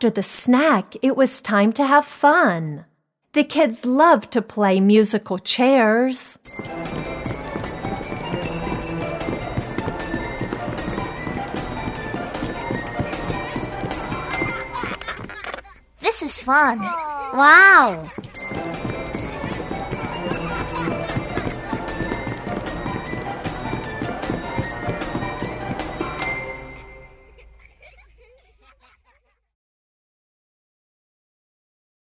after the snack, it was time to have fun. The kids loved to play musical chairs. This is fun. Wow!